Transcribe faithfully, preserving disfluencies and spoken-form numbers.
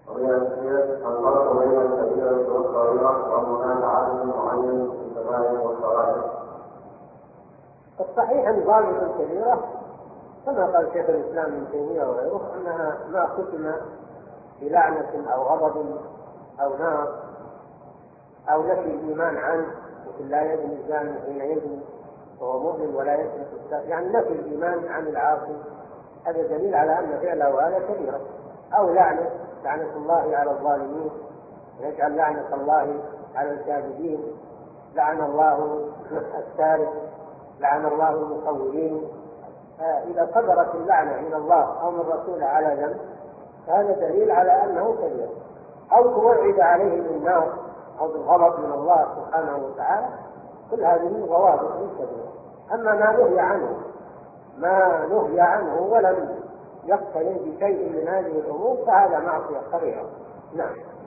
وهي الفرق بين الكبيرة والصغيرة وهناك عدد معين في الكبائر والصغائر. الصحيح أن ضابط الكبيرة كما قال شيخ الإسلام ابن تيمية وغيره أنها ما ختم بلعنة أو غضب أو نار أو نفي الإيمان عنه، مثل لا يزني الزاني حين يزني وهو مؤمن ولا يسرق السارق، يعني نفي الإيمان عن العاصي، هذا دليل على أن فعله هذا كبيرة. أو لعنة لعنة الله على الظالمين، يجعل لعنة الله على الكاذبين، لعن الله السارق، لعن الله المصورين. إذا صدرت اللعنة من الله أو من رسوله على ذنب فهذا دليل على أنه كبير. أو توعد عليه بالنار أو بالغضب من الله سبحانه وتعالى، كل هذه ضوابط كبيرة. أما ما نهي عنه ما نهي عنه ولم يقترن بشيء من هذه الأمور فهذا معصية صغيرة. نعم.